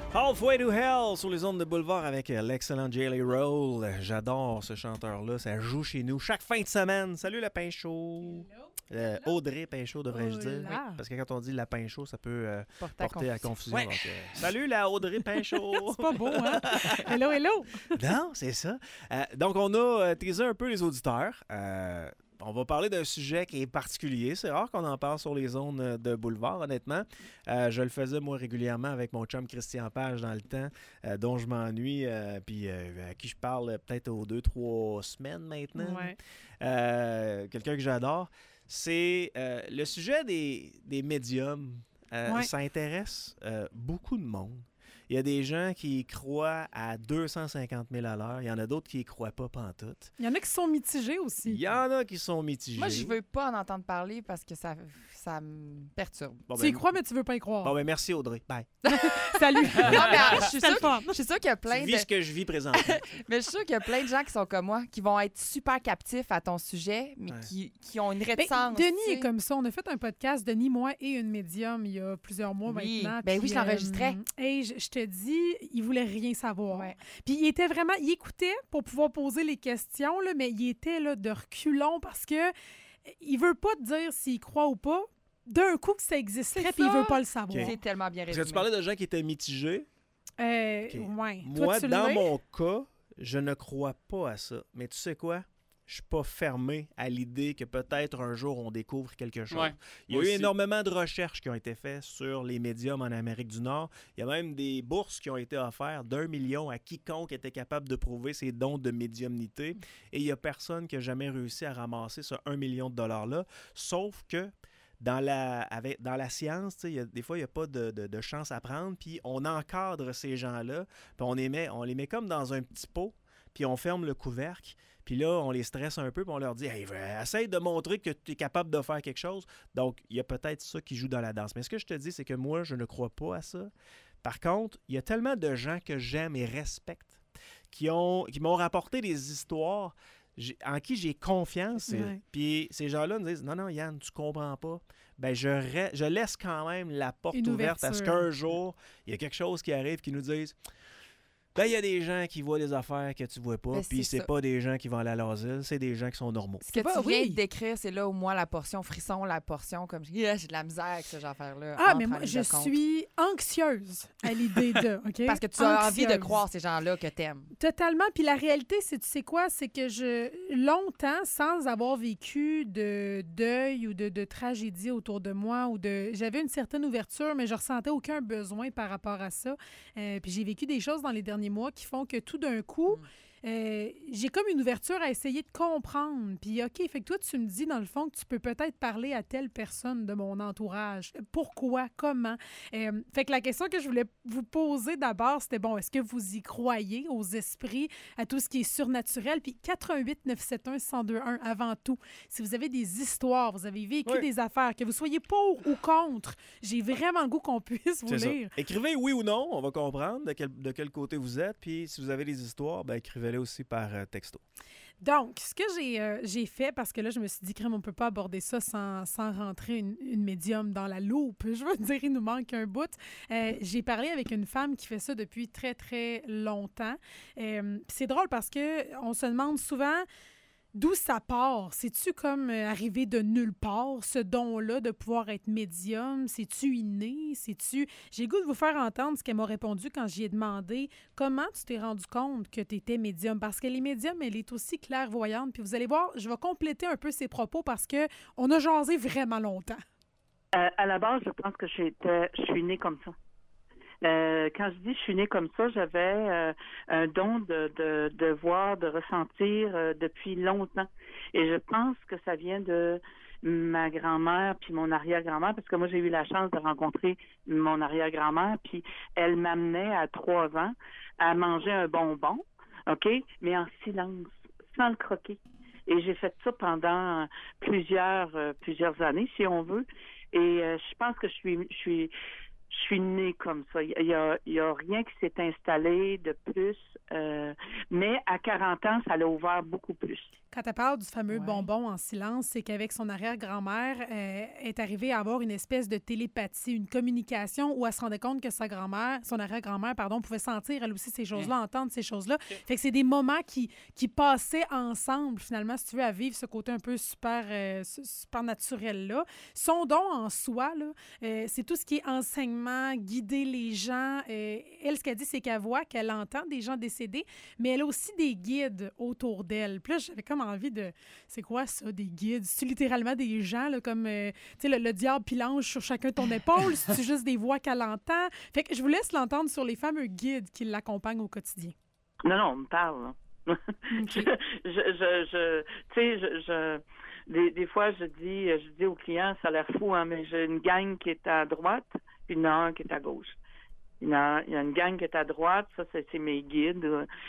Halfway to Hell sur les ondes de Boulevard avec l'excellent Jelly Roll. J'adore ce chanteur-là. Ça joue chez nous chaque fin de semaine. Salut Lapin Chaud. Audrey Pinchot, devrais-je dire. Oui, parce que quand on dit Lapin Chaud, ça peut porter à confusion. Ouais. Donc, salut la Audrey Pinchot. C'est pas beau, hein? Hello, hello. Non, c'est ça. Donc, on a teasé un peu les auditeurs. On va parler d'un sujet qui est particulier. C'est rare qu'on en parle sur les ondes de Boulevard, honnêtement. Je le faisais, moi, régulièrement avec mon chum Christian Page dans le temps, dont je m'ennuie, puis à qui je parle peut-être aux 2-3 semaines maintenant. Ouais. Quelqu'un que j'adore. C'est le sujet des médiums. Ça intéresse beaucoup de monde. Il y a des gens qui y croient à 250 000 à l'heure. Il y en a d'autres qui y croient pas pantoute. Il y en a qui sont mitigés aussi. Il y en a qui sont mitigés. Moi, je veux pas en entendre parler parce que ça me perturbe. Bon, tu y crois, mais tu veux pas y croire. Bon, ben merci Audrey. Bye. Salut. Non, mais je suis sûre qu'il y a plein tu vis ce que je vis présentement. Mais je suis sûre qu'il y a plein de gens qui sont comme moi, qui vont être super captifs à ton sujet, mais qui ont une réticence. Denis est comme ça. On a fait un podcast, Denis, moi et une médium, il y a plusieurs mois maintenant. Ben oui, je l'enregistrais. Et je te dis, il voulait rien savoir. Ouais. Puis il était vraiment... Il écoutait pour pouvoir poser les questions, là, mais il était là, de reculons parce que il veut pas te dire s'il croit ou pas. D'un coup que ça existerait, puis il veut pas le savoir. Okay. C'est tellement bien résumé. Parce que tu parlais de gens qui étaient mitigés. Ouais. Moi, dans mon cas, je ne crois pas à ça. Mais tu sais quoi? Je suis pas fermé à l'idée que peut-être un jour on découvre quelque chose. Ouais, il y a eu énormément de recherches qui ont été faites sur les médiums en Amérique du Nord. Il y a même des bourses qui ont été offertes d'1 million à quiconque était capable de prouver ses dons de médiumnité. Et il y a personne qui a jamais réussi à ramasser ce 1 million de dollars-là. Sauf que dans la science, des fois, il n'y a pas de chance à prendre. Puis on encadre ces gens-là. Puis on les met comme dans un petit pot. Puis on ferme le couvercle. Puis là, on les stresse un peu, puis on leur dit hey, « essaye de montrer que tu es capable de faire quelque chose. » Donc, il y a peut-être ça qui joue dans la danse. Mais ce que je te dis, c'est que moi, je ne crois pas à ça. Par contre, il y a tellement de gens que j'aime et respecte qui m'ont rapporté des histoires en qui j'ai confiance. Ouais. Puis ces gens-là me disent « Non, Yann, tu comprends pas. » Ben je laisse quand même la porte ouverte à ce qu'un jour, il y a quelque chose qui arrive qui nous dise ben, il y a des gens qui voient des affaires que tu vois pas, puis c'est pas des gens qui vont aller à l'asile, c'est des gens qui sont normaux. Ce que tu viens de décrire, c'est là où moi, la portion frisson, la portion comme j'ai de la misère avec ce affaire-là. Ah, mais moi, je suis anxieuse à l'idée de, OK? Parce que tu as envie de croire ces gens-là que t'aimes. Totalement. Puis la réalité, c'est, tu sais quoi, c'est que longtemps, sans avoir vécu de deuil ou de tragédie autour de moi, j'avais une certaine ouverture, mais je ressentais aucun besoin par rapport à ça. Puis j'ai vécu des choses dans les derniers mois qui font que tout d'un coup, j'ai comme une ouverture à essayer de comprendre. Puis, OK, fait que toi, tu me dis, dans le fond, que tu peux peut-être parler à telle personne de mon entourage. Pourquoi? Comment? Fait que la question que je voulais vous poser d'abord, c'était, bon, est-ce que vous y croyez aux esprits, à tout ce qui est surnaturel? Puis 88-971-1021, avant tout, si vous avez des histoires, vous avez vécu des affaires, que vous soyez pour ou contre, j'ai vraiment le goût qu'on puisse vous lire. Ça. Écrivez oui ou non, on va comprendre de quel côté vous êtes. Puis si vous avez des histoires, ben écrivez-les aussi par texto. Donc, ce que j'ai fait, parce que là, je me suis dit, crème, on ne peut pas aborder ça sans rentrer une médium dans la loupe. Je veux dire, il nous manque un bout. J'ai parlé avec une femme qui fait ça depuis très, très longtemps. C'est drôle parce qu'on se demande souvent d'où ça part. C'est-tu comme arrivé de nulle part, ce don-là de pouvoir être médium? C'est-tu inné? J'ai le goût de vous faire entendre ce qu'elle m'a répondu quand j'y ai demandé comment tu t'es rendu compte que tu étais médium. Parce que les médiums, elle est aussi clairvoyante. Puis vous allez voir, je vais compléter un peu ses propos parce qu'on a jasé vraiment longtemps. À la base, je pense que je suis née comme ça. Quand je dis je suis née comme ça, j'avais un don de voir, de ressentir depuis longtemps. Et je pense que ça vient de ma grand-mère puis mon arrière-grand-mère, parce que moi, j'ai eu la chance de rencontrer mon arrière-grand-mère, puis elle m'amenait à 3 ans à manger un bonbon, OK, mais en silence, sans le croquer. Et j'ai fait ça pendant plusieurs années, si on veut. Et je pense que je suis née comme ça. Il y a rien qui s'est installé de plus. Mais à 40 ans, ça l'a ouvert beaucoup plus. Quand tu parles du fameux bonbon en silence, c'est qu'avec son arrière-grand-mère, est arrivée à avoir une espèce de télépathie, une communication où elle se rendait compte que son arrière-grand-mère, pouvait sentir elle aussi ces choses-là, entendre ces choses-là. Fait que c'est des moments qui passaient ensemble, finalement, si tu veux, à vivre ce côté un peu super naturel-là. Son don en soi, là, c'est tout ce qui est enseignement, guider les gens. Elle, ce qu'elle dit, c'est qu'elle voit, qu'elle entend des gens décédés, mais elle a aussi des guides autour d'elle. Puis là, j'avais comme envie de... C'est quoi ça, des guides? C'est-tu littéralement des gens, là, comme, tu sais, le diable pilange sur chacun de ton épaule? C'est-tu juste des voix qu'elle entend? Fait que je vous laisse l'entendre sur les fameux guides qui l'accompagnent au quotidien. Non, on me parle. Okay. Des fois, je dis aux clients, ça a l'air fou, hein, mais j'ai une gang qui est à droite, puis il y en a un qui est à gauche. Il y a une gang qui est à droite, ça, c'est mes guides.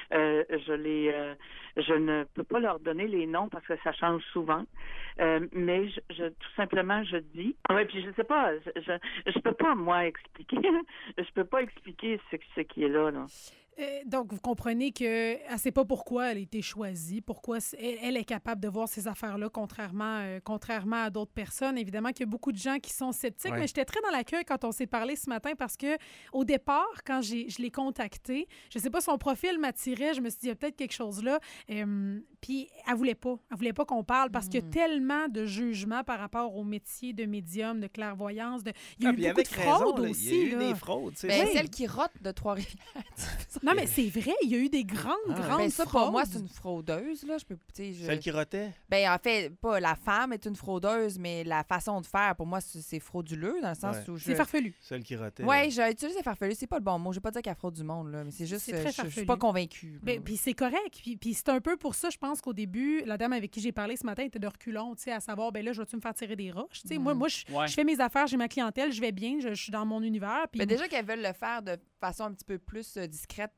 Je ne peux pas leur donner les noms parce que ça change souvent. Mais tout simplement, je dis. Oui, puis je sais pas, je peux pas, moi, expliquer. Je peux pas expliquer ce qui est là. Donc, vous comprenez qu'elle ne sait pas pourquoi elle a été choisie, pourquoi elle est capable de voir ces affaires-là, contrairement à d'autres personnes. Évidemment qu'il y a beaucoup de gens qui sont sceptiques, mais j'étais très dans l'accueil quand on s'est parlé ce matin parce que au départ, quand je l'ai contactée, je ne sais pas, son profil m'attirait, je me suis dit, il y a peut-être quelque chose là. Puis, elle voulait pas qu'on parle parce qu'il y a tellement de jugements par rapport au métier de médium, de clairvoyance. Il y a eu beaucoup de fraudes aussi. Il y a eu des fraudes. Celle qui rote de Trois-Rivières. Non, mais c'est vrai, il y a eu des grandes ça, fraudes. pour moi, c'est une fraudeuse. Là. Celle qui rotait? En fait, pas la femme est une fraudeuse, mais la façon de faire, pour moi, c'est frauduleux, dans le sens où c'est farfelu. Celle qui rotait. Oui, j'ai utilisé farfelu. C'est pas le bon mot. Je vais pas dire qu'elle fraude du monde, là, mais c'est juste je suis pas convaincue. Puis c'est correct. Puis c'est un peu pour ça, je pense qu'au début, la dame avec qui j'ai parlé ce matin était de reculons, à savoir, là, je vais-tu me faire tirer des roches? Moi, je fais mes affaires, j'ai ma clientèle, je vais bien, je suis dans mon univers. Puis... Mais déjà qu'elles veulent le faire de façon un petit peu plus discrète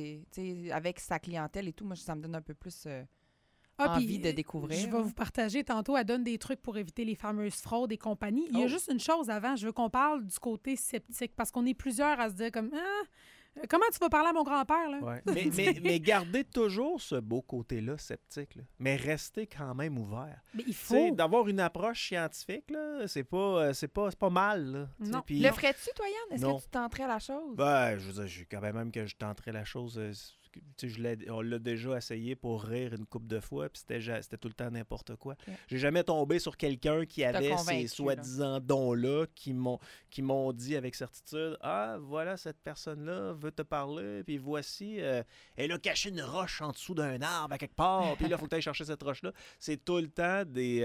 avec sa clientèle et tout, moi, ça me donne un peu plus envie de découvrir. Je vais vous partager tantôt, elle donne des trucs pour éviter les fameuses fraudes et compagnie. Il y a juste une chose avant, je veux qu'on parle du côté sceptique, parce qu'on est plusieurs à se dire comme... Comment tu vas parler à mon grand-père, là? Ouais. Mais gardez toujours ce beau côté-là, sceptique, là. Mais restez quand même ouvert. Mais il faut... d'avoir une approche scientifique, là, c'est pas mal, là. Non. Puis... Le ferais-tu, toi, Yann? Est-ce que tu tenterais la chose? Je veux dire, quand même que je tenterais la chose... on l'a déjà essayé pour rire une couple de fois, puis c'était tout le temps n'importe quoi. Okay. J'ai jamais tombé sur quelqu'un qui avait ces soi-disant dons-là qui m'ont dit avec certitude « Ah, voilà, cette personne-là veut te parler, puis voici, elle a caché une roche en dessous d'un arbre à quelque part, puis là, il faut que tu ailles chercher cette roche-là. » C'est tout le temps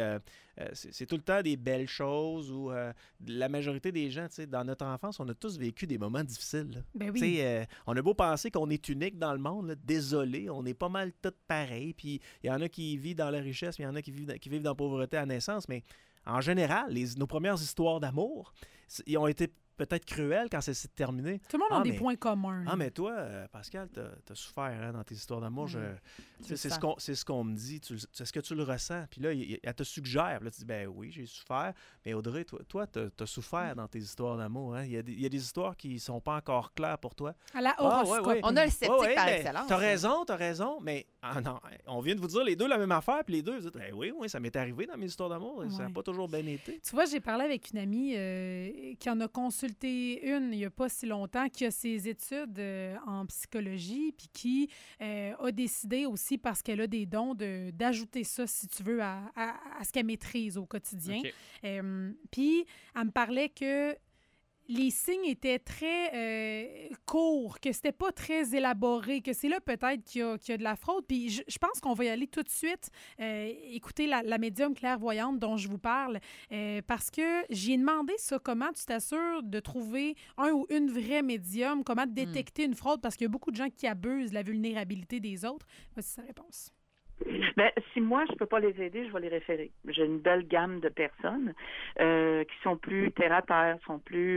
des belles choses où la majorité des gens, dans notre enfance, on a tous vécu des moments difficiles. Ben oui. On a beau penser qu'on est unique dans le monde, là, désolé, on est pas mal tous pareils. Puis il y en a qui vivent dans la richesse, puis il y en a qui vivent dans la pauvreté à naissance. Mais en général, nos premières histoires d'amour, ils ont été peut-être cruelles quand c'est terminé. Tout le monde a des points communs. Ah, mais toi, Pascal, t'as souffert dans tes histoires d'amour. C'est ce qu'on me dit. Est-ce que tu le ressens? Puis là, elle te suggère. Là, tu dis, ben oui, j'ai souffert. Mais Audrey, toi, t'as souffert dans tes histoires d'amour. Hein? Il y a des histoires qui sont pas encore claires pour toi. À la horoscope. On a le sceptique par excellence. T'as raison. Mais non, on vient de vous dire les deux la même affaire. Puis les deux, vous dites, ben oui, ça m'est arrivé dans mes histoires d'amour. Ça n'a pas toujours bien été. Tu vois, j'ai parlé avec une amie qui en a consulté une il n'y a pas si longtemps, qui a ses études en psychologie, puis qui a décidé aussi, parce qu'elle a des dons, d'ajouter ça, si tu veux, à ce qu'elle maîtrise au quotidien. Okay. Puis, elle me parlait que les signes étaient très courts, que c'était pas très élaboré, que c'est là peut-être qu'il y a de la fraude. Puis je pense qu'on va y aller tout de suite, écouter la médium clairvoyante dont je vous parle, parce que j'ai demandé ça, comment tu t'assures de trouver un ou une vraie médium, comment détecter une fraude, parce qu'il y a beaucoup de gens qui abusent de la vulnérabilité des autres. Voici sa réponse. Ben, si moi, je ne peux pas les aider, je vais les référer. J'ai une belle gamme de personnes qui sont plus terre-à-terre, sont plus...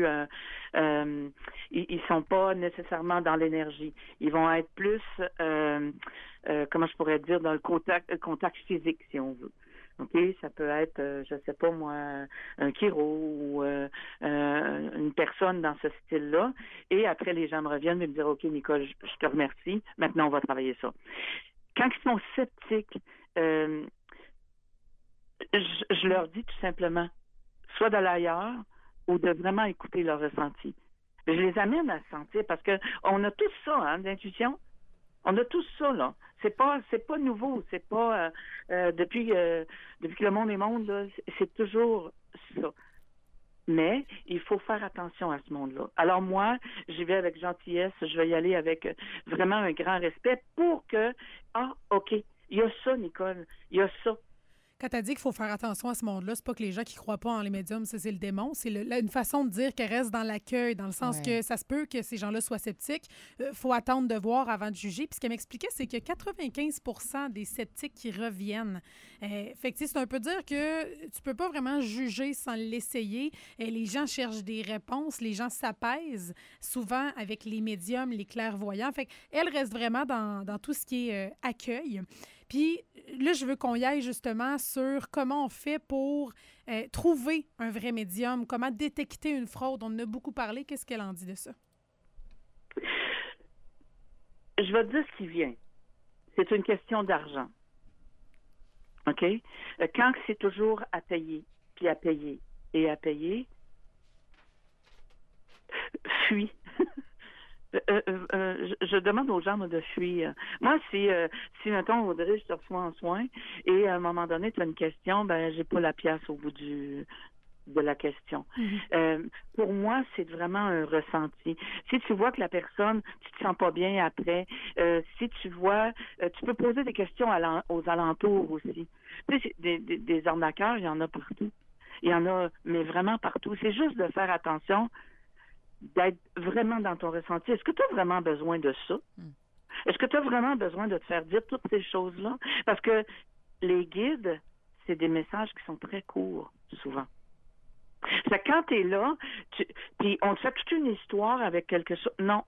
ils sont pas nécessairement dans l'énergie. Ils vont être plus, comment je pourrais dire, dans le contact physique, si on veut. OK? Ça peut être, je sais pas moi, un chiro ou une personne dans ce style-là. Et après, les gens me reviennent et me disent, OK, Nicole, je te remercie. Maintenant, on va travailler ça. Quand ils sont sceptiques, je leur dis tout simplement, soit d'aller ailleurs ou de vraiment écouter leur ressenti. Je les amène à se sentir parce que on a tous ça, hein, d'intuition. On a tous ça, là. C'est pas nouveau. C'est pas depuis que le monde est monde, là, c'est toujours ça. Mais il faut faire attention à ce monde-là. Alors moi, j'y vais avec gentillesse, je vais y aller avec vraiment un grand respect pour que, OK, il y a ça, Nicole, il y a ça. Quand tu as dit qu'il faut faire attention à ce monde-là, c'est pas que les gens qui croient pas en les médiums, c'est le démon. C'est une façon de dire qu'elle reste dans l'accueil, dans le sens que ça se peut que ces gens-là soient sceptiques. Faut attendre de voir avant de juger. Puis ce qu'elle m'expliquait, c'est que 95 % des sceptiques qui reviennent. Fait que c'est un peu dire que tu peux pas vraiment juger sans l'essayer. Les gens cherchent des réponses, les gens s'apaisent souvent avec les médiums, les clairvoyants. Fait qu'elle reste vraiment dans tout ce qui est accueil. Puis là, je veux qu'on y aille justement sur comment on fait pour trouver un vrai médium, comment détecter une fraude. On en a beaucoup parlé. Qu'est-ce qu'elle en dit de ça? Je vais te dire ce qui vient. C'est une question d'argent. OK? Quand c'est toujours à payer, puis à payer, et à payer, fuis. Je demande aux gens de fuir. Moi, si mettons, Audrey, je te reçois en soins et à un moment donné, tu as une question, ben j'ai pas la pièce au bout de la question. Pour moi, c'est vraiment un ressenti. Si tu vois que la personne, tu te sens pas bien après, si tu vois, tu peux poser des questions aux alentours aussi. Tu sais, des arnaqueurs, il y en a partout. Il y en a, mais vraiment partout. C'est juste de faire attention d'être vraiment dans ton ressenti. Est-ce que tu as vraiment besoin de ça? Est-ce que tu as vraiment besoin de te faire dire toutes ces choses-là? Parce que les guides, c'est des messages qui sont très courts, souvent. C'est quand tu es là, puis on te fait toute une histoire avec quelque chose. Non.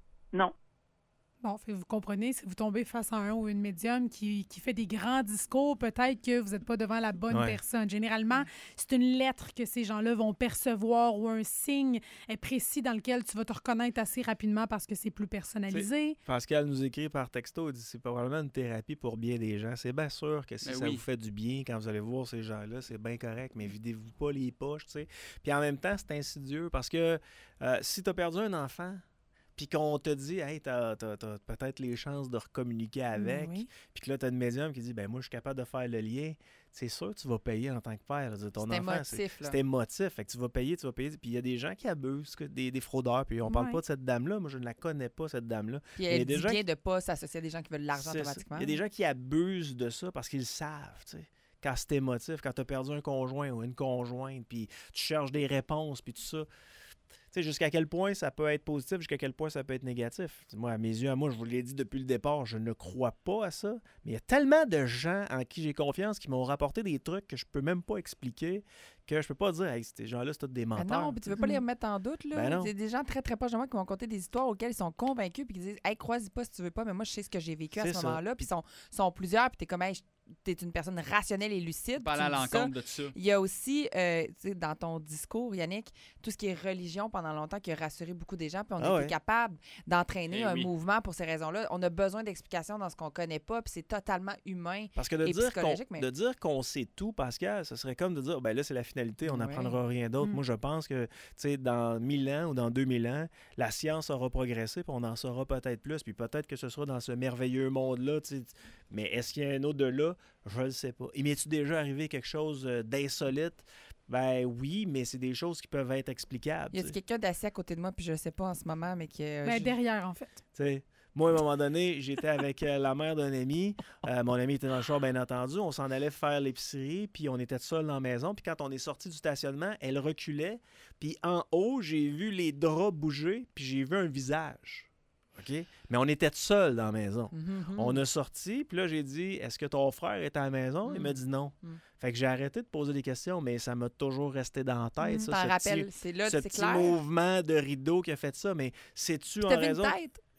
Bon, vous comprenez, si vous tombez face à un ou une médium qui fait des grands discours, peut-être que vous n'êtes pas devant la bonne personne. Généralement, c'est une lettre que ces gens-là vont percevoir ou un signe précis dans lequel tu vas te reconnaître assez rapidement parce que c'est plus personnalisé. Pascal nous écrit par texto, il dit c'est probablement une thérapie pour bien des gens. C'est bien sûr que si ça vous fait du bien quand vous allez voir ces gens-là, c'est bien correct, mais videz-vous pas les poches, tu sais. Puis en même temps, c'est insidieux parce que si tu as perdu un enfant, puis qu'on te dit, hey, t'as peut-être les chances de recommuniquer avec, puis que là, t'as une médium qui dit, ben moi, je suis capable de faire le lien, c'est sûr que tu vas payer en tant que père. Là, ton enfant, émotif, c'est émotif. Fait que tu vas payer. Puis il y a des gens qui abusent, des fraudeurs, puis on parle pas de cette dame-là. Moi, je ne la connais pas, cette dame-là. Puis elle dit bien de ne pas s'associer à des gens qui veulent de l'argent automatiquement. Il y a des gens qui abusent de ça parce qu'ils savent, tu sais. Quand c'est émotif, quand tu as perdu un conjoint ou une conjointe, puis tu cherches des réponses, puis tout ça. Tu sais, jusqu'à quel point ça peut être positif, jusqu'à quel point ça peut être négatif. Moi, à mes yeux, à moi, je vous l'ai dit depuis le départ, je ne crois pas à ça. Mais il y a tellement de gens en qui j'ai confiance qui m'ont rapporté des trucs que je peux même pas expliquer, que je peux pas dire, hey, ces gens-là, c'est tous des menteurs. Non, puis tu veux pas les remettre en doute, là. Ben c'est des gens très, très proches de moi qui m'ont conté des histoires auxquelles ils sont convaincus, puis qui disent, hey, croise-y pas si tu veux pas, mais moi, je sais ce que j'ai vécu à ce moment-là. Puis ils sont plusieurs, puis t'es comme, hey, t'es une personne rationnelle et lucide. Pas à l'encontre de ça. Il y a aussi, dans ton discours, Yannick, tout ce qui est religion pendant longtemps qui a rassuré beaucoup des gens, puis on est plus capable d'entraîner un mouvement pour ces raisons-là. On a besoin d'explications dans ce qu'on connaît pas, puis c'est totalement humain. Parce que de dire qu'on sait tout, Pascal, ce serait comme de dire, ben là, c'est la finalité, on n'apprendra rien d'autre. Moi, je pense que, tu sais, dans 1000 ans ou dans 2000 ans, la science aura progressé, puis on en saura peut-être plus, puis peut-être que ce sera dans ce merveilleux monde-là, tu sais. Mais est-ce qu'il y a un au-delà? Je ne le sais pas. Et m'est-tu déjà arrivé quelque chose d'insolite? Ben oui, mais c'est des choses qui peuvent être explicables. Il y a quelqu'un d'assis à côté de moi, puis je ne sais pas en ce moment, mais qui derrière, en fait. Tu sais, moi, à un moment donné, j'étais avec la mère d'un ami. Mon ami était dans le char, bien entendu. On s'en allait faire l'épicerie, puis on était seuls dans la maison. Puis quand on est sorti du stationnement, elle reculait. Puis en haut, j'ai vu les draps bouger, puis j'ai vu un visage. OK? Mais on était seuls dans la maison. On a sorti, puis là, j'ai dit, est-ce que ton frère est à la maison? Il m'a dit non. Fait que j'ai arrêté de poser des questions, mais ça m'a toujours resté dans la tête. Ça, ce petit mouvement de rideau qui a fait ça. Mais sais-tu en raison... Une tête?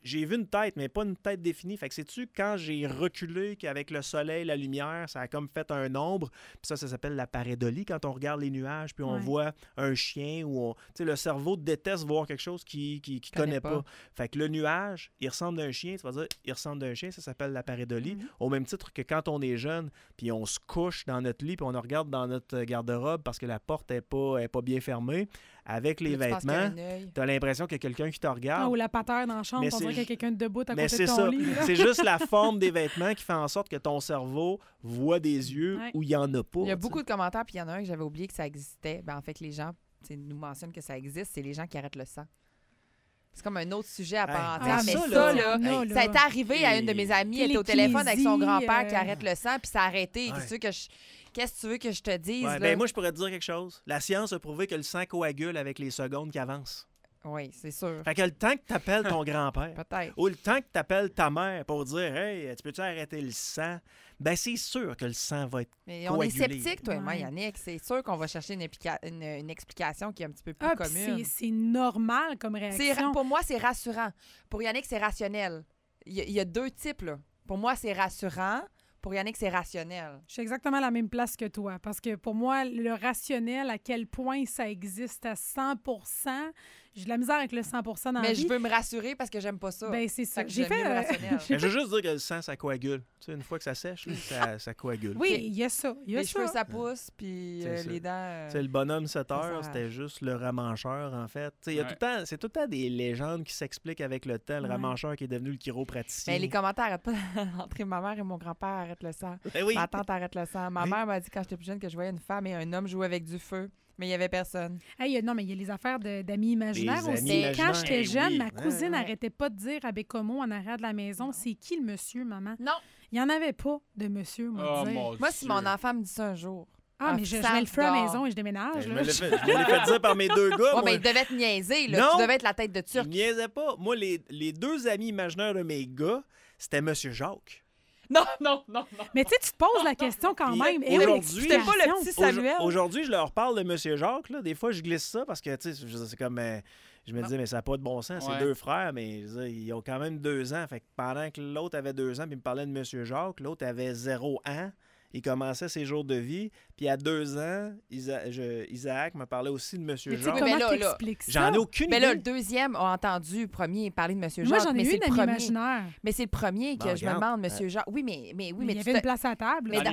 j'ai vu une tête, mais pas une tête définie. Fait que sais-tu, quand j'ai reculé, qu'avec le soleil, la lumière, ça a comme fait un ombre, puis ça s'appelle la pareidolie, quand on regarde les nuages, puis on voit un chien, ou tu sais, le cerveau déteste voir quelque chose qu'il connaît pas. Fait que le nuage, il ressemble d'un chien, tu vas dire, il ressemble d'un chien, ça s'appelle la pareidolie, au même titre que quand on est jeune, puis on se couche dans notre lit, puis on regarde dans notre garde-robe parce que la porte n'est pas bien fermée, avec les vêtements, tu as l'impression qu'il y a quelqu'un qui te regarde. Ou la pateur dans la chambre, on dirait qu'il y a quelqu'un debout à côté de ton ça. lit. C'est juste la forme des vêtements qui fait en sorte que ton cerveau voit des yeux où il n'y en a pas. Il y a beaucoup de commentaires, puis il y en a un que j'avais oublié que ça existait. En fait, les gens nous mentionnent que ça existe, c'est les gens qui arrêtent le sang. C'est comme un autre sujet à part entière. Mais ça est arrivé à une de mes amies. Elle était au téléphone avec son grand-père qui arrête le sang, puis ça a arrêté. Qu'est-ce que tu veux que je te dise? Moi, je pourrais te dire quelque chose. La science a prouvé que le sang coagule avec les secondes qui avancent. Oui, c'est sûr. Fait que le temps que tu appelles ton grand-père, ou le temps que tu appelles ta mère pour dire « Hey, tu peux-tu arrêter le sang? » Ben c'est sûr que le sang va être coagulé. On est sceptique, toi et moi, Yannick. C'est sûr qu'on va chercher une explication qui est un petit peu plus commune. C'est normal comme réaction. Pour moi, c'est rassurant. Pour Yannick, c'est rationnel. Il y a deux types, là. Pour moi, c'est rassurant. Pour Yannick, c'est rationnel. Je suis exactement à la même place que toi. Parce que pour moi, le rationnel, à quel point ça existe à 100 %, j'ai de la misère avec le 100 % dans la vie. Mais je veux me rassurer parce que j'aime pas ça. Ben, c'est ça. J'ai fait le rationnel. Je veux juste dire que le sang, ça coagule. Tu sais, une fois que ça sèche, ça coagule. Oui, il y a ça. Les cheveux, ça pousse, puis les dents... le bonhomme 7 heures, c'était juste le ramancheur, en fait. C'est tout le temps des légendes qui s'expliquent avec le temps. Le ramancheur qui est devenu le chiropraticien. Mais les commentaires n'arrêtent pas d'entrer. Ma mère et mon grand-père arrêtent le sang. Ma tante arrête le sang. Ma mère m'a dit quand j'étais plus jeune que je voyais une femme et un homme jouer avec du feu. Mais il n'y avait personne. Non, mais il y a les affaires d'amis imaginaires aussi. Quand j'étais jeune, ma cousine n'arrêtait pas de dire à Bécomo en arrière de la maison, c'est qui le monsieur, maman? Non. Il n'y en avait pas de monsieur, moi. Moi, si mon enfant me dit ça un jour. Mais je mets le feu à la maison et je déménage. Je me l'ai fait dire par mes deux gars. Mais il devait te niaiser, là. Tu devais être la tête de Turc. Il niaisait pas. Moi, les deux amis imaginaires de mes gars, c'était monsieur Jacques. Non. Mais tu sais, tu te poses la question quand même. C'était pas le petit Samuel. Aujourd'hui, je leur parle de M. Jacques. Là. Des fois, je glisse ça parce que, tu sais, c'est comme... je me disais, mais ça n'a pas de bon sens. C'est deux frères, mais ils ont quand même 2 ans. Fait que pendant que l'autre avait 2 ans, puis il me parlait de M. Jacques, l'autre avait 0 ans. Il commençait ses jours de vie. Puis à 2 ans, Isaac me parlait aussi de M. Jacques. Comment t'expliques ça? J'en ai aucune idée. Mais là, le deuxième a entendu le premier parler de M. Jacques. Moi, j'en ai eu un ami imaginaire. Mais c'est le premier que je me demande, M. Jacques. Oui, mais il y avait une place à table. Mais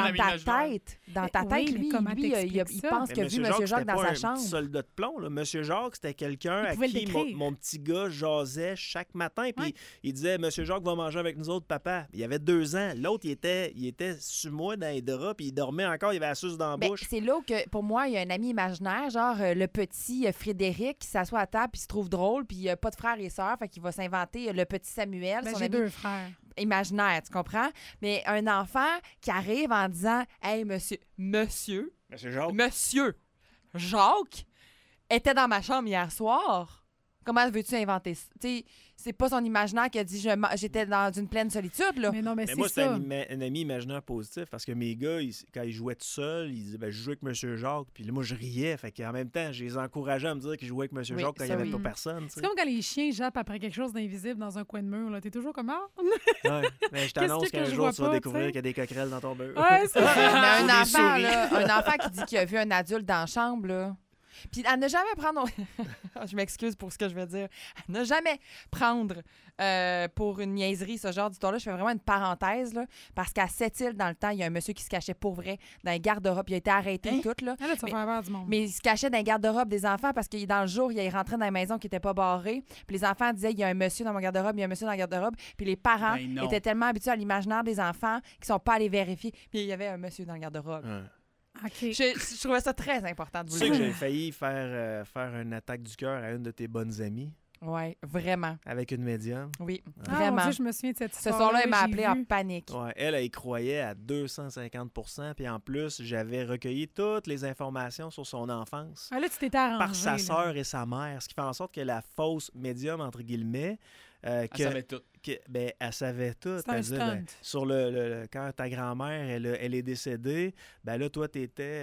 dans ta tête, lui, il pense que vu M. Jacques dans sa chambre. Petit soldat de plomb. Là. M. Jacques, c'était quelqu'un à qui mon petit gars jasait chaque matin. Puis il disait, M. Jacques va manger avec nous autres, papa. Il avait 2 ans. L'autre, il était sur moi dans les draps, puis il dormait encore, il avait la suce dans la bouche. C'est là que, pour moi, il y a un ami imaginaire, genre le petit Frédéric qui s'assoit à table puis se trouve drôle, puis il n'y a pas de frères et sœurs, fait qu'il va s'inventer le petit Samuel. J'ai 2 frères. Imaginaire, tu comprends? Mais un enfant qui arrive en disant « Hey, monsieur Jacques était dans ma chambre hier soir. Comment veux-tu inventer ça? » C'est pas son imaginaire qui a dit j'étais dans une pleine solitude, là. Mais non, mais moi, c'était un ami imaginaire positif parce que mes gars, quand ils jouaient tout seuls, ils disaient je joue avec M. Jacques. Puis là, moi, je riais. Fait qu'en même temps, je les encourageais à me dire qu'ils jouaient avec M. Jacques quand il n'y avait pas personne. C'est comme quand les chiens jappent après quelque chose d'invisible dans un coin de mur. T'es toujours comme mais je t'annonce qu'un jour, tu vas découvrir qu'il y a des coquerelles dans ton beurre. Ouais, c'est mais un enfant qui dit qu'il a vu un adulte dans la chambre, là. Puis à ne jamais prendre... je m'excuse pour ce que je vais dire. À ne jamais prendre pour une niaiserie ce genre d'histoire-là. Je fais vraiment une parenthèse, là, parce qu'à Sept-Îles, dans le temps, il y a un monsieur qui se cachait pour vrai dans les garde-robes. Il a été arrêté et tout. Là. Là, tu vas faire peur du monde. Mais il se cachait dans les garde-robes des enfants parce que dans le jour, il est rentré dans la maison qui n'était pas barrée. Puis les enfants disaient, il y a un monsieur dans mon garde-robe, il y a un monsieur dans le garde-robe. Puis les parents étaient tellement habitués à l'imaginaire des enfants qu'ils ne sont pas allés vérifier. Puis il y avait un monsieur dans le garde-robe. Okay. Je trouvais ça très important de vous le dire. Tu sais que j'ai failli faire une attaque du cœur à une de tes bonnes amies. Oui, vraiment. Avec une médium. Oui, vraiment. Mon Dieu, je me souviens de cette histoire. Ce soir-là, elle m'a appelé en panique. Ouais, elle y croyait à 250 %. Puis en plus, j'avais recueilli toutes les informations sur son enfance. Là, tu t'étais arrangé. Par sa sœur et sa mère. Ce qui fait en sorte que la fausse médium, entre guillemets, Elle savait tout. Elle savait tout. C'est un stunt. Sur quand ta grand-mère elle est décédée, là, toi, tu étais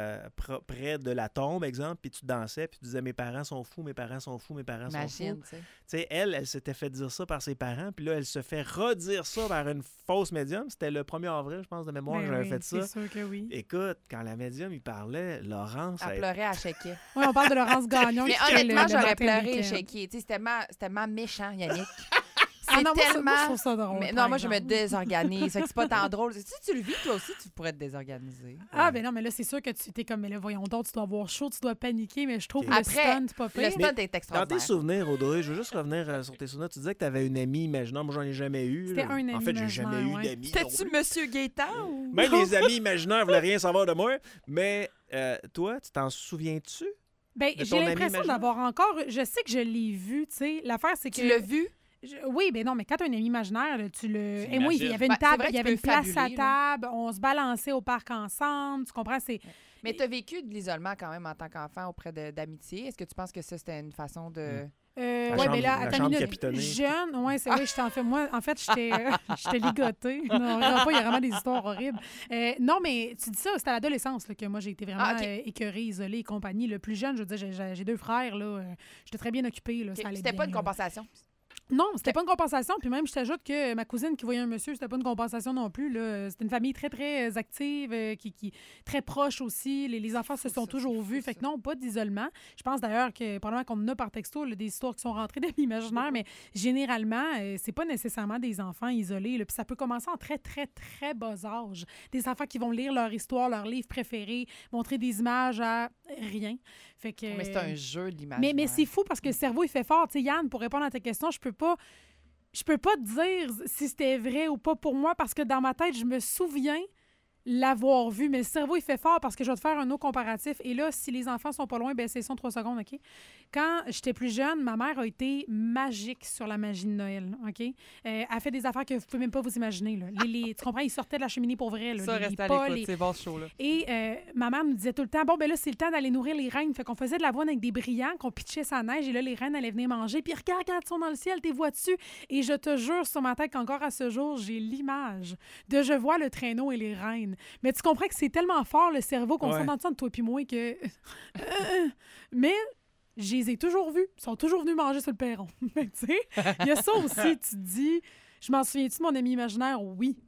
près de la tombe, exemple, puis tu dansais, puis tu disais « Mes parents sont fous, mes parents sont fous, mes parents sont fous. » Tu sais, elle s'était fait dire ça par ses parents, puis là, elle se fait redire ça par une fausse médium. C'était le 1er avril, je pense, de mémoire, que j'avais fait ça. C'est sûr que oui. Écoute, quand la médium, il parlait, Laurence... Elle pleurait à shaker. Oui, on parle de Laurence Gagnon. Mais honnêtement, j'aurais pleuré et shaké. C'était tellement méchant, Yannick. C'est tellement... Moi, je trouve ça drôle. Mais non, moi, je me désorganise. C'est pas tant drôle. Si tu le vis, toi aussi, tu pourrais te désorganiser. Ben non, mais là, c'est sûr que tu t'es comme, mais là, voyons donc, tu dois avoir chaud, tu dois paniquer, mais je trouve que le Après, stunt, pas pire. Le stunt est extraordinaire. Dans tes souvenirs, Audrey, je veux juste revenir sur tes souvenirs. Tu disais que tu avais une amie imaginaire. Moi, j'en ai jamais eu. C'était un ami En fait, j'ai jamais eu imaginaire, d'amis. C'était-tu Monsieur Gaétan ou... Même les amis imaginaires ne voulaient rien savoir de moi. Mais toi, tu t'en souviens-tu? Ben, j'ai l'impression d'avoir encore... Je sais que je l'ai vu, tu sais. L'affaire, c'est que... Tu l'as vu? Oui, mais non, mais quand tu as un ami imaginaire, tu le... Et moi, il y avait une table, il y avait une place à table, on se balançait au parc ensemble, tu comprends? Mais tu as vécu de l'isolement quand même en tant qu'enfant auprès d'amitié. Est-ce que tu penses que ça, c'était une façon de... mais là, attends une minute. Jeune, oui, c'est vrai, j'étais ligotée. Non, il y a vraiment des histoires horribles. Non, mais tu dis ça, c'était à l'adolescence que moi, j'ai été vraiment écœurée, isolée et compagnie. Le plus jeune, je veux dire, j'ai 2 frères, là. J'étais très bien occupée, là. C'était pas une compensation? Non, c'était pas une compensation. Puis même, je t'ajoute que ma cousine qui voyait un monsieur, c'était pas une compensation non plus. C'était une famille très, très active, qui très proche aussi. Les enfants se sont toujours vus. Fait que non, pas d'isolement. Je pense d'ailleurs que, probablement qu'on en a par texto, là, des histoires qui sont rentrées dans l'imaginaire, mais généralement, c'est pas nécessairement des enfants isolés. Là. Puis ça peut commencer en très, très, très bas âge. Des enfants qui vont lire leur histoire, leur livre préféré, montrer des images à rien. Fait que, mais c'est un jeu de l'image. Mais c'est fou parce que le cerveau, il fait fort. Tu sais, Yann, pour répondre à ta question, je peux pas te dire si c'était vrai ou pas pour moi parce que dans ma tête, je me souviens l'avoir vu, mais le cerveau, il fait fort parce que je vais te faire un autre comparatif. Et là, si les enfants sont pas loin, ben c'est ça, 3 secondes, OK? Quand j'étais plus jeune, ma mère a été magique sur la magie de Noël, OK? Elle fait des affaires que vous pouvez même pas vous imaginer, là. Tu comprends? Ils sortaient de la cheminée pour vrai, là. Ça, reste à l'écoute, c'est bon ce show-là. Et ma mère nous disait tout le temps, bon, ben là, c'est le temps d'aller nourrir les reines. Fait qu'on faisait de l'avoine avec des brillants, qu'on pitchait sa neige, et là, les reines allaient venir manger. Puis regarde, ils sont dans le ciel, t'es vois-tu? Et je te jure sur ma tête qu'encore à ce jour, j'ai l'image de je vois le traîneau et les reines. Mais tu comprends que c'est tellement fort, le cerveau, qu'on s'en entend de toi puis moi que... Mais je les ai toujours vus. Ils sont toujours venus manger sur le perron. Tu sais, il y a ça aussi, tu te dis... Je m'en souviens-tu de mon ami imaginaire? Oui.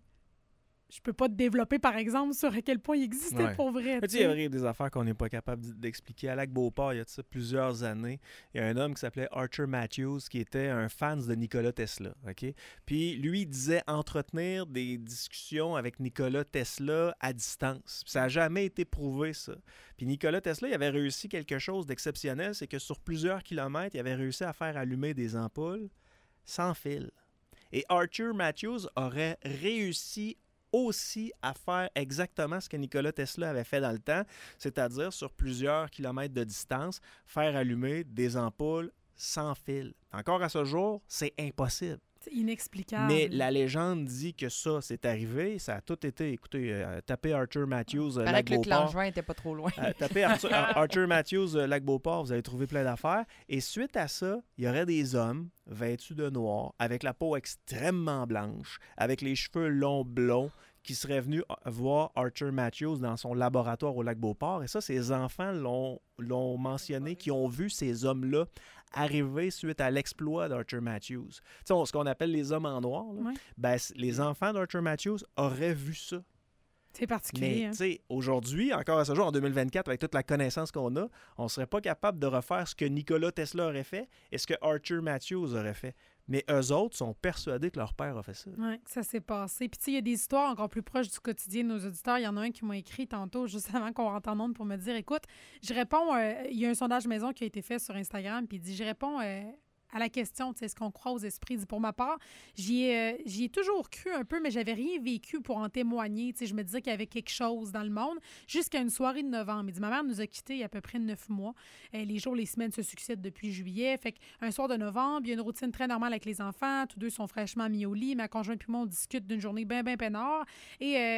Je peux pas te développer, par exemple, sur à quel point il existait pour vrai. Il y a des affaires qu'on n'est pas capable d'expliquer. À Lac-Beauport, il y a plusieurs années, il y a un homme qui s'appelait Archer Matthews qui était un fan de Nikola Tesla. Okay? Puis lui, il disait entretenir des discussions avec Nikola Tesla à distance. Puis ça n'a jamais été prouvé, ça. Puis Nikola Tesla, il avait réussi quelque chose d'exceptionnel, c'est que sur plusieurs kilomètres, il avait réussi à faire allumer des ampoules sans fil. Et Archer Matthews aurait réussi aussi à faire exactement ce que Nikola Tesla avait fait dans le temps, c'est-à-dire sur plusieurs kilomètres de distance, faire allumer des ampoules sans fil. Encore à ce jour, c'est impossible. C'est inexplicable. Mais la légende dit que ça, c'est arrivé. Ça a tout été... Écoutez, tapez Archer Matthews, Lac-Beauport. Que le clan joint n'était pas trop loin. Tapez Archer Matthews, Lac-Beauport, vous allez trouver plein d'affaires. Et suite à ça, il y aurait des hommes vêtus de noir, avec la peau extrêmement blanche, avec les cheveux longs blonds, qui seraient venus voir Archer Matthews dans son laboratoire au Lac-Beauport. Et ça, ses enfants l'ont mentionné, qui ont vu ces hommes-là arriver suite à l'exploit d'Archer Matthews. Tu sais, ce qu'on appelle les hommes en noir, là, ben, les enfants d'Archer Matthews auraient vu ça. C'est particulier. Mais tu sais, aujourd'hui, encore à ce jour, en 2024, avec toute la connaissance qu'on a, on ne serait pas capable de refaire ce que Nikola Tesla aurait fait et ce que Archer Matthews aurait fait. Mais eux autres sont persuadés que leur père a fait ça. Oui, ça s'est passé. Puis tu sais, il y a des histoires encore plus proches du quotidien de nos auditeurs. Il y en a un qui m'a écrit tantôt, juste avant qu'on rentre en ondes, pour me dire, écoute, je réponds, il y a un sondage maison qui a été fait sur Instagram, puis il dit, je réponds... à la question, tu sais, est-ce qu'on croit aux esprits? Pour ma part, j'y ai toujours cru un peu, mais j'avais rien vécu pour en témoigner. Tu sais, je me disais qu'il y avait quelque chose dans le monde jusqu'à une soirée de novembre. Il dit, ma mère nous a quittés il y a à peu près 9 mois. Les jours, les semaines se succèdent depuis juillet. Fait qu'un soir de novembre, il y a une routine très normale avec les enfants. Tous deux sont fraîchement mis au lit. Ma conjointe et moi, on discute d'une journée bien peinard. Et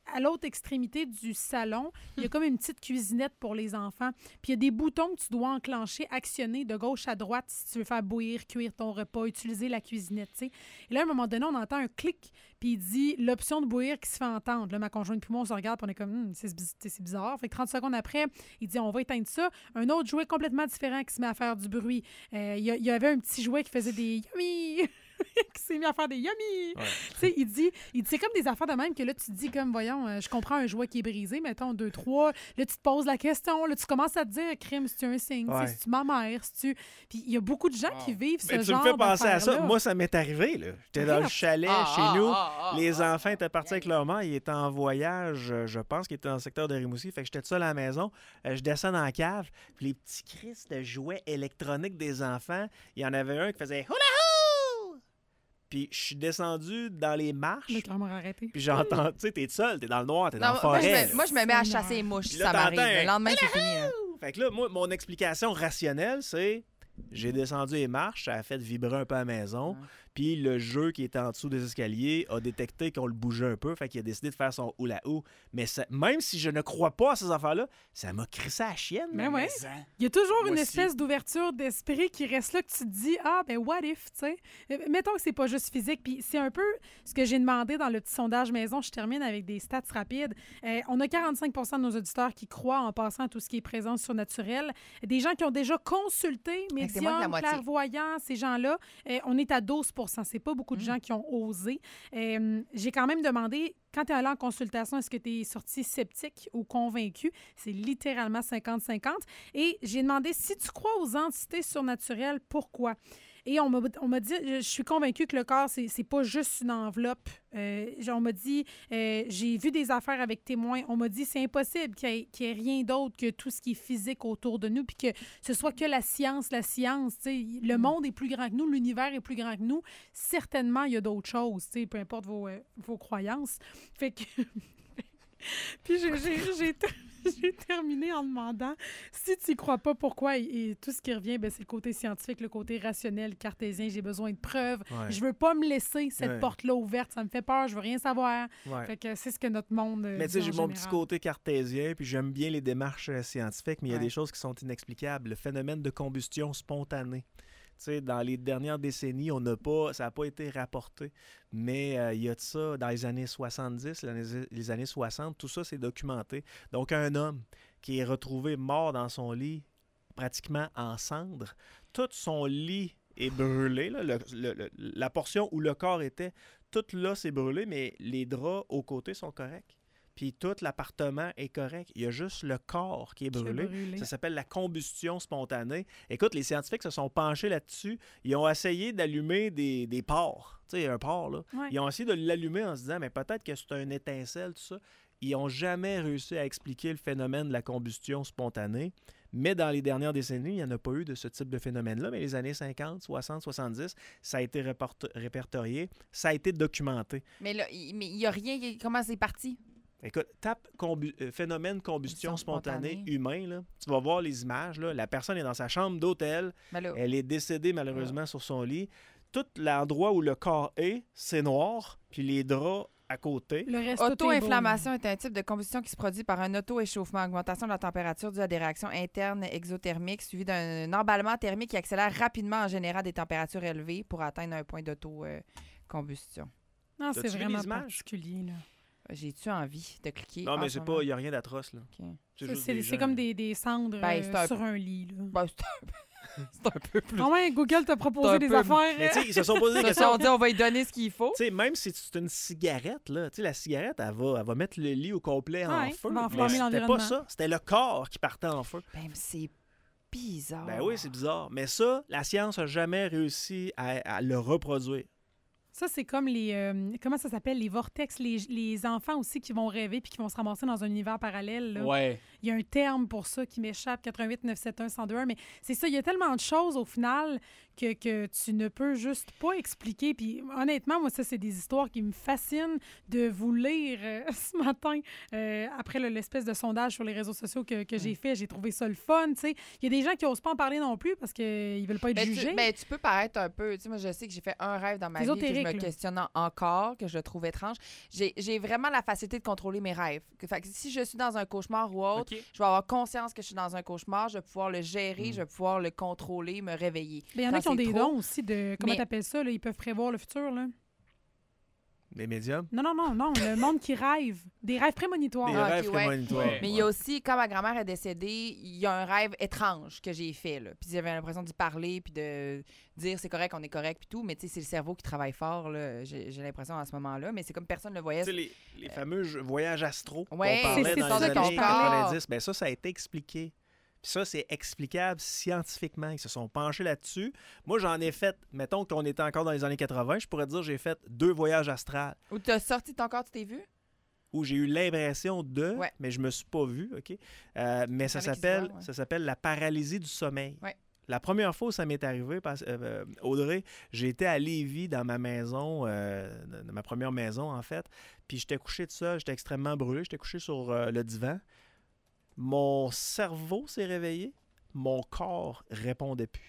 à l'autre extrémité du salon, il y a comme une petite cuisinette pour les enfants. Puis il y a des boutons que tu dois enclencher, actionner de gauche à droite si tu veux faire bouillir, cuire ton repas, utiliser la cuisinette, tu sais. Et là, à un moment donné, on entend un clic, puis il dit l'option de bouillir qui se fait entendre. Là, ma conjointe puis moi, on se regarde, puis on est comme, c'est bizarre. Fait que 30 secondes après, il dit, on va éteindre ça. Un autre jouet complètement différent qui se met à faire du bruit. Il y avait un petit jouet qui faisait des yummy qui s'est mis à faire des yummy. Ouais. Tu sais, il dit c'est comme des affaires de même que là, tu te dis comme, voyons, je comprends un jouet qui est brisé, mettons 2, 3. Là, tu te poses la question. Là, tu commences à te dire, crime, si tu un signe, si tu ma mère, si tu... Puis il y a beaucoup de gens qui vivent ce genre tu me fais penser à ça. Là. Moi, ça m'est arrivé, là. J'étais dans le chalet chez nous. Les enfants étaient partis avec leur mère. Ils étaient en voyage, je pense qu'ils étaient dans le secteur de Rimouski. Fait que j'étais tout seul à la maison. Je descends dans la cave. Puis les petits cris de jouets électroniques des enfants, il y en avait un qui faisait « Hula! » Puis je suis descendu dans les marches. Puis j'entends, tu sais, t'es seul, t'es dans le noir, t'es dans la forêt. Moi, je me mets à chasser les mouches, ça m'arrive. Le lendemain, c'est fini. Fait que là, moi, mon explication rationnelle, c'est j'ai descendu les marches, ça a fait vibrer un peu à la maison. Puis le jeu qui était en dessous des escaliers a détecté qu'on le bougeait un peu, fait qu'il a décidé de faire son hula-hou. Mais ça, même si je ne crois pas à ces affaires-là, ça m'a crissé à la chienne. Mais ouais. Il y a toujours une espèce d'ouverture d'esprit qui reste là, que tu te dis, ben what if, tu sais. Mettons que c'est pas juste physique. Puis c'est un peu ce que j'ai demandé dans le petit sondage maison. Je termine avec des stats rapides. On a 45 % de nos auditeurs qui croient en passant à tout ce qui est présence surnaturelle. Des gens qui ont déjà consulté, médiums, clairvoyants, ces gens-là, on est à 12 %. C'est pas beaucoup de gens qui ont osé. J'ai quand même demandé, quand tu es allé en consultation, est-ce que tu es sorti sceptique ou convaincu? C'est littéralement 50-50. Et j'ai demandé, si tu crois aux entités surnaturelles, pourquoi? Et on m'a dit, je suis convaincue que le corps, c'est pas juste une enveloppe. On m'a dit, j'ai vu des affaires avec témoins. On m'a dit, c'est impossible qu'il y ait rien d'autre que tout ce qui est physique autour de nous, puis que ce soit que la science. Le monde est plus grand que nous, l'univers est plus grand que nous. Certainement, il y a d'autres choses, peu importe vos croyances. Fait que... Puis j'ai terminé en demandant si tu n'y crois pas, pourquoi. Et tout ce qui revient, c'est le côté scientifique, le côté rationnel, cartésien. J'ai besoin de preuves. Ouais. Je veux pas me laisser cette porte-là ouverte. Ça me fait peur. Je veux rien savoir. Ouais. Fait que c'est ce que notre monde. Mais tu sais, j'ai mon petit côté cartésien, puis j'aime bien les démarches scientifiques, mais il y a des choses qui sont inexplicables. Le phénomène de combustion spontanée. Tu sais, dans les dernières décennies, ça n'a pas été rapporté. Mais il y a de ça, dans les années 70, les années 60, tout ça, c'est documenté. Donc, un homme qui est retrouvé mort dans son lit, pratiquement en cendres, tout son lit est brûlé. Là, la portion où le corps était, tout là, c'est brûlé, mais les draps aux côtés sont corrects. Puis tout l'appartement est correct. Il y a juste le corps qui est brûlé. Ça s'appelle la combustion spontanée. Écoute, les scientifiques se sont penchés là-dessus. Ils ont essayé d'allumer des porcs. Tu sais, un porc, là. Ouais. Ils ont essayé de l'allumer en se disant, mais peut-être que c'est un étincelle, tout ça. Ils n'ont jamais réussi à expliquer le phénomène de la combustion spontanée. Mais dans les dernières décennies, il n'y en a pas eu de ce type de phénomène-là. Mais les années 50, 60, 70, ça a été répertorié. Ça a été documenté. Mais là, il n'y a rien. Comment c'est parti? Écoute, tape phénomène combustion spontanée humain, là. Tu vas voir les images. Là. La personne est dans sa chambre d'hôtel. Elle est décédée malheureusement sur son lit. Tout l'endroit où le corps est, c'est noir. Puis les draps à côté. Auto-inflammation est un type de combustion qui se produit par un auto-échauffement, augmentation de la température due à des réactions internes exothermiques suivies d'un emballement thermique qui accélère rapidement en générant des températures élevées pour atteindre un point d'auto-combustion. Non, c'est vraiment particulier, là. J'ai-tu envie de cliquer? Non, mais c'est pas, il n'y a rien d'atroce, là. Okay. C'est comme des cendres sur un lit, là. C'est un peu plus... Ah ouais, Google t'a proposé des affaires. Mais tu sais, ils se sont posé des questions. On dit, on va lui donner ce qu'il faut. Tu sais, même si c'est une cigarette, là, tu sais, la cigarette, elle va mettre le lit au complet en feu. Mais c'était pas ça. C'était le corps qui partait en feu. Ben, c'est bizarre. Ben oui, c'est bizarre. Mais ça, la science n'a jamais réussi à le reproduire. Ça, c'est comme les... comment ça s'appelle? Les vortex. Les enfants aussi qui vont rêver puis qui vont se ramasser dans un univers parallèle. Là. Ouais. Il y a un terme pour ça qui m'échappe, 88 971 1021. Mais c'est ça, il y a tellement de choses au final que tu ne peux juste pas expliquer. Puis honnêtement, moi, ça, c'est des histoires qui me fascinent de vous lire ce matin. Après l'espèce de sondage sur les réseaux sociaux que j'ai fait, j'ai trouvé ça le fun. Il y a des gens qui n'osent pas en parler non plus parce qu'ils ne veulent pas être jugés. Tu peux paraître un peu... Moi, je sais que j'ai fait un rêve dans ma vie que je me questionne encore, que je trouve étrange. J'ai vraiment la facilité de contrôler mes rêves. Fait que si je suis dans un cauchemar ou autre, je vais avoir conscience que je suis dans un cauchemar, je vais pouvoir le gérer, je vais pouvoir le contrôler, me réveiller. Il y en a qui ont des dons aussi de... Comment t'appelles ça? Là? Ils peuvent prévoir le futur, là. Les médiums? Non. Le monde qui rêve. Des rêves prémonitoires. Des rêves prémonitoires. Ouais. Mais il y a aussi, quand ma grand-mère est décédée, il y a un rêve étrange que j'ai fait. Là. Puis j'avais l'impression d'y parler, puis de dire c'est correct, on est correct, puis tout. Mais tu sais, c'est le cerveau qui travaille fort, là. J'ai l'impression à ce moment-là. Mais c'est comme personne ne le voyait. Tu sais, les fameux voyages astro qu'on c'est parlait dans les années 90, ben ça a été expliqué. Puis ça, c'est explicable scientifiquement. Ils se sont penchés là-dessus. Moi, j'en ai fait, mettons qu'on était encore dans les années 80, je pourrais dire que j'ai fait 2 voyages astrales. Où tu as sorti de ton corps, tu t'es vu? Où j'ai eu l'impression de, mais je me suis pas vu, OK? Mais ça s'appelle la paralysie du sommeil. Ouais. La première fois où ça m'est arrivé, Audrey, j'étais à Lévis dans ma maison, dans ma première maison, en fait, puis j'étais couché de ça, j'étais extrêmement brûlé, j'étais couché sur le divan. Mon cerveau s'est réveillé, mon corps répondait plus.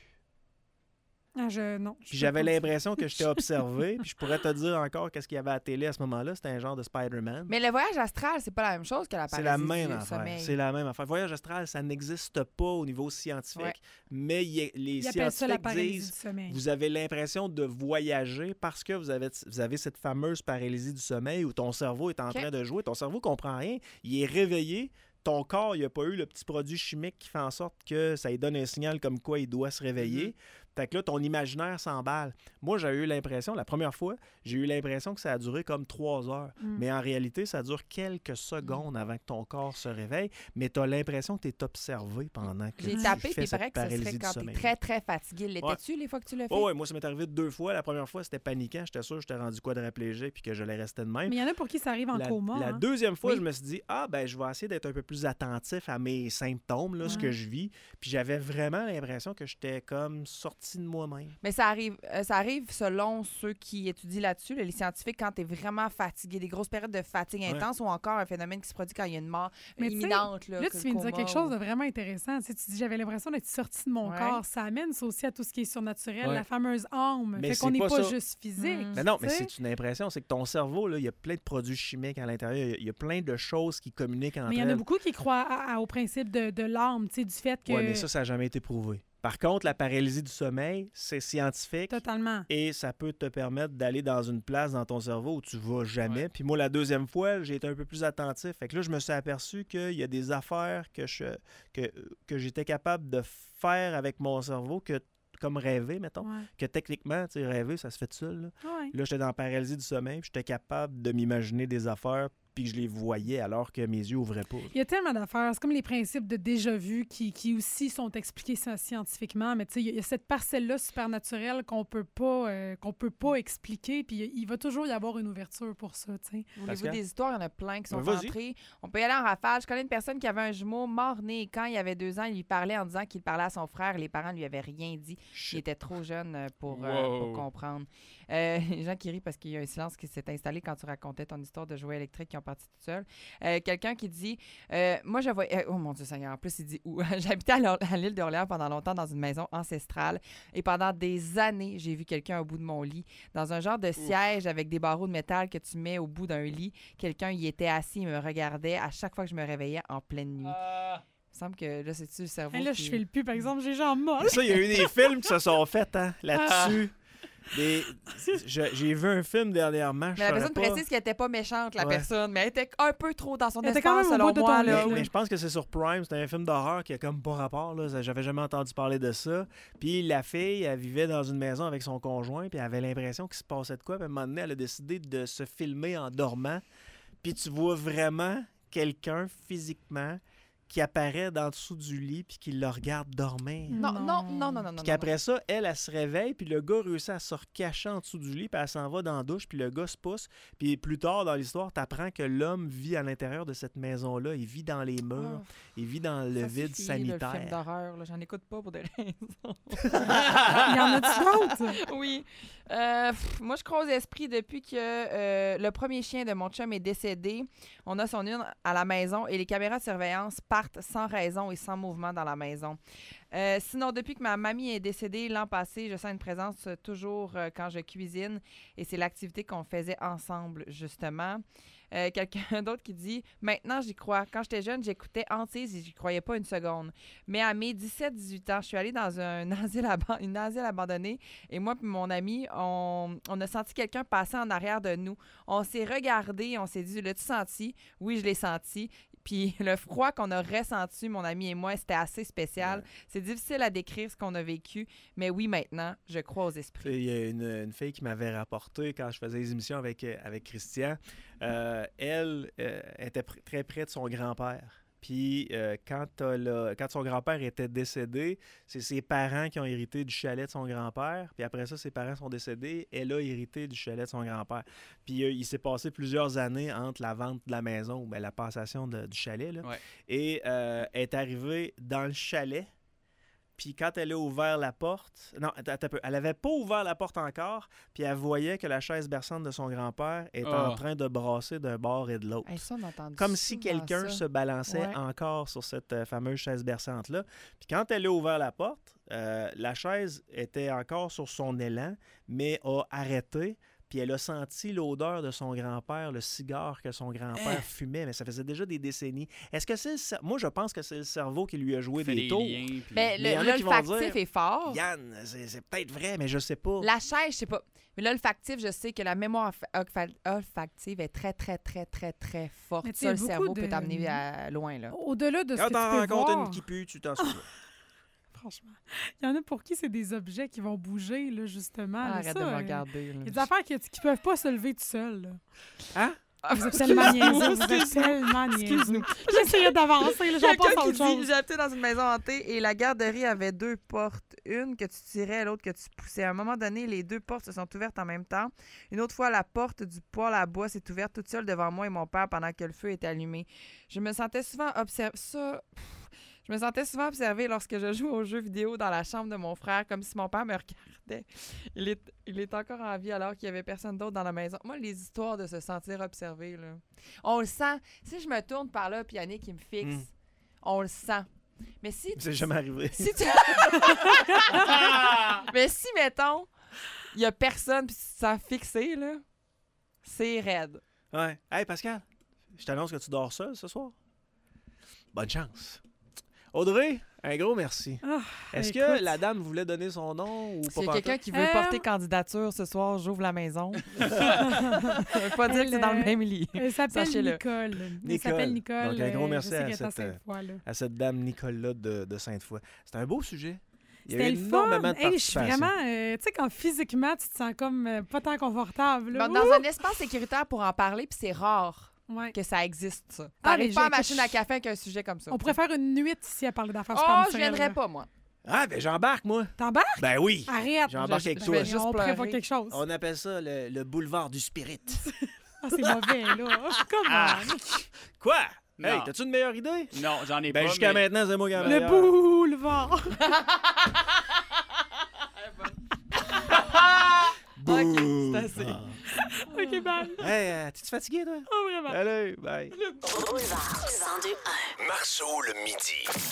Non. Puis j'avais l'impression que j'étais observé, puis je pourrais te dire encore qu'est-ce qu'il y avait à la télé à ce moment-là, c'était un genre de Spider-Man. Mais le voyage astral, c'est pas la même chose que la paralysie du sommeil. C'est la même affaire. Le voyage astral, ça n'existe pas au niveau scientifique, mais les scientifiques disent vous avez l'impression de voyager parce que vous avez cette fameuse paralysie du sommeil où ton cerveau est en train de jouer, ton cerveau comprend rien, il est réveillé. Ton corps, il n'a pas eu le petit produit chimique qui fait en sorte que ça lui donne un signal comme quoi il doit se réveiller. Fait que là, ton imaginaire s'emballe. Moi, j'ai eu l'impression, la première fois, j'ai eu l'impression que ça a duré comme 3 heures. Mais en réalité, ça dure quelques secondes avant que ton corps se réveille. Mais tu as l'impression que tu es observé pendant que tu fais cette paralysie du sommeil. J'ai tapé, puis il paraît que ce serait quand tu es très, très fatigué. L'étais-tu les fois que tu l'as fait? Oui, moi, ça m'est arrivé 2 fois. La première fois, c'était paniquant. J'étais sûr que j'étais rendu quadriplégique puis que je l'ai resté de même. Mais il y en a pour qui ça arrive en coma. La deuxième fois, je me suis dit, je vais essayer d'être un peu plus attentif à mes symptômes, là, ce que je vis. Puis j'avais vraiment l'impression que j'étais comme sorti de moi-même. Mais ça arrive selon ceux qui étudient là-dessus, les scientifiques, quand tu es vraiment fatigué, des grosses périodes de fatigue intense ou encore un phénomène qui se produit quand il y a une mort imminente. Là, tu viens de dire quelque chose de vraiment intéressant. Tu dis, j'avais l'impression d'être sortie de mon corps. Ça amène ça aussi à tout ce qui est surnaturel, la fameuse âme. Mais fait qu'on n'est pas juste physique. Mais non, mais c'est une impression. C'est que ton cerveau, il y a plein de produits chimiques à l'intérieur. Il y a plein de choses qui communiquent entre elles. Mais il y en a beaucoup qui croient au principe de l'âme, du fait que... Oui, mais ça n'a jamais été prouvé. Par contre, la paralysie du sommeil, c'est scientifique. Totalement. Et ça peut te permettre d'aller dans une place dans ton cerveau où tu vas jamais. Puis moi, la deuxième fois, j'ai été un peu plus attentif. Fait que là, je me suis aperçu qu'il y a des affaires que j'étais capable de faire avec mon cerveau comme rêver, mettons, que techniquement, tu sais, rêver, ça se fait tout seul. Là, j'étais dans la paralysie du sommeil, puis j'étais capable de m'imaginer des affaires puis je les voyais alors que mes yeux ouvraient pas. Il y a tellement d'affaires. C'est comme les principes de déjà-vu qui aussi sont expliqués scientifiquement, mais tu sais, il y a cette parcelle-là supernaturelle qu'on peut pas expliquer, puis il va toujours y avoir une ouverture pour ça, tu sais. Au niveau des histoires, il y en a plein qui sont entrées. On peut y aller en rafale. Je connais une personne qui avait un jumeau mort-né. Quand il avait 2 ans, il lui parlait en disant qu'il parlait à son frère. Les parents lui avaient rien dit. Il était trop jeune pour comprendre. Les gens qui rient parce qu'il y a un silence qui s'est installé quand tu racontais ton histoire de jouets électriques qui ont parti tout seul. Quelqu'un qui dit moi, je vois. Oh mon Dieu Seigneur, en plus, il dit où? J'habitais à l'île d'Orléans pendant longtemps dans une maison ancestrale et pendant des années, j'ai vu quelqu'un au bout de mon lit, dans un genre de siège avec des barreaux de métal que tu mets au bout d'un lit. Quelqu'un y était assis et me regardait à chaque fois que je me réveillais en pleine nuit. Il me semble que là, c'est-tu le cerveau là, je fais le pu, par exemple, j'ai les jambes molles. Ça, il y a eu des films qui se sont faits là-dessus. J'ai vu un film dernièrement. Mais la personne précise qu'elle n'était pas méchante, la personne, mais elle était un peu trop dans son espace, selon moi. Mais je pense que c'est sur Prime. C'est un film d'horreur qui a comme pas rapport. J'avais jamais entendu parler de ça. Puis la fille, elle vivait dans une maison avec son conjoint, puis elle avait l'impression qu'il se passait de quoi. Puis à un moment donné, elle a décidé de se filmer en dormant. Puis tu vois vraiment quelqu'un physiquement qui apparaît dans dessous du lit puis qui le regarde dormir. Non. Puis qu'après ça, elle se réveille puis le gars réussit à se recacher en dessous du lit puis elle s'en va dans la douche puis le gars se pousse. Puis plus tard dans l'histoire, t'apprends que l'homme vit à l'intérieur de cette maison-là. Il vit dans les murs. Il vit dans le vide sanitaire. Le film d'horreur, là, j'en écoute pas pour des raisons. Il y en a-tu d'autres? Oui. Moi, je crois aux esprits depuis que le premier chien de mon chum est décédé. On a son urne à la maison et les caméras de surveillance partent sans raison et sans mouvement dans la maison. Sinon, depuis que ma mamie est décédée l'an passé, je sens une présence toujours quand je cuisine et c'est l'activité qu'on faisait ensemble, justement. Quelqu'un d'autre qui dit « Maintenant, j'y crois. Quand j'étais jeune, j'écoutais Hantise et j'y croyais pas une seconde. Mais à mes 17-18 ans, je suis allée dans une asile abandonnée et moi et mon ami, on a senti quelqu'un passer en arrière de nous. On s'est regardé, on s'est dit « L'as-tu senti? » Oui, je l'ai senti. Puis le froid qu'on a ressenti, mon ami et moi, c'était assez spécial. Ouais. C'est difficile à décrire ce qu'on a vécu, mais oui, maintenant, je crois aux esprits. Il y a une fille qui m'avait rapporté quand je faisais les émissions avec Christian. Elle était très près de son grand-père. Puis quand son grand-père était décédé, c'est ses parents qui ont hérité du chalet de son grand-père. Puis après ça, ses parents sont décédés. Elle a hérité du chalet de son grand-père. Puis il s'est passé plusieurs années entre la vente de la maison, ou la passation du chalet. Là. Ouais. Et elle est arrivée dans le chalet. Puis quand elle a ouvert la porte... Non, attends un peu. Elle n'avait pas ouvert la porte encore, puis elle voyait que la chaise berçante de son grand-père était en train de brasser d'un bord et de l'autre. Hey, ça, on a entendu comme si quelqu'un se balançait encore sur cette fameuse chaise berçante-là. Puis quand elle a ouvert la porte, la chaise était encore sur son élan, mais a arrêté. Puis elle a senti l'odeur de son grand-père, le cigare que son grand-père fumait, mais ça faisait déjà des décennies. Est-ce que c'est moi, je pense que c'est le cerveau qui lui a joué des tours. Mais l'olfactif est fort. Yann, c'est peut-être vrai, mais je sais pas. La chaise, je sais pas. Mais l'olfactif, je sais que la mémoire olfactive est très, très, très, très, très forte. Ça, le cerveau peut t'amener loin, là. Au-delà de ce quand que tu peux rencontres voir... une qui pue, tu t'en souviens. Franchement. Il y en a pour qui c'est des objets qui vont bouger, là, justement. Arrête de me regarder. Il y a des affaires qui ne peuvent pas se lever tout seuls. Là. Hein? Vous êtes tellement niaiseux. Vous êtes tellement niaiseux. Excuse-nous. J'essayais d'avancer. Là, j'en pense à autre chose. J'habitais dans une maison hantée et la garderie avait 2 portes. Une que tu tirais, l'autre que tu poussais. À un moment donné, les 2 portes se sont ouvertes en même temps. Une autre fois, la porte du poêle à bois s'est ouverte toute seule devant moi et mon père pendant que le feu était allumé. Je me sentais souvent observée lorsque je jouais aux jeux vidéo dans la chambre de mon frère, comme si mon père me regardait. Il est encore en vie alors qu'il n'y avait personne d'autre dans la maison. Moi, les histoires de se sentir observé, là, on le sent. Si je me tourne par là, puis Yannick, il me fixe, on le sent. Mais si... C'est jamais arrivé. Mais si, mettons, il n'y a personne puis tu te sens fixé, là, c'est raide. Ouais. Hey, Pascal, je t'annonce que tu dors seul ce soir. Bonne chance. Audrey, un gros merci. Est-ce que la dame voulait donner son nom ou pas? S'il y a quelqu'un qui veut porter candidature ce soir, j'ouvre la maison. Ça veut pas dire que c'est dans le même lit. Elle s'appelle Nicole. Elle s'appelle Nicole. Donc, un gros merci à cette dame Nicole-là de Sainte-Foy. C'est un beau sujet. Il y a eu énormément de participation. Je suis vraiment... tu sais, quand physiquement, tu te sens comme pas tant confortable. Là. Dans un espace sécuritaire pour en parler, puis c'est rare. Ouais. Que ça existe, ça. T'arrives pas à machine à café avec un sujet comme ça. On pourrait faire une nuit ici à parler d'affaires. Je viendrais pas, moi. Ah, ben j'embarque, moi. T'embarques? Ben oui. Arrête. J'embarque avec toi. On prévoit quelque chose. On appelle ça le boulevard du spirit. C'est mauvais, là. Comment? Quoi? Non. Hey, t'as-tu une meilleure idée? Non, j'en ai pas. Jusqu'à maintenant, c'est moi qui en ai le boulevard. OK, c'est assez. OK, bye. Hey, t'es-tu fatigué, toi? Oh, vraiment. Allez, bye. Le Boulevard 102.1. Marceau le midi.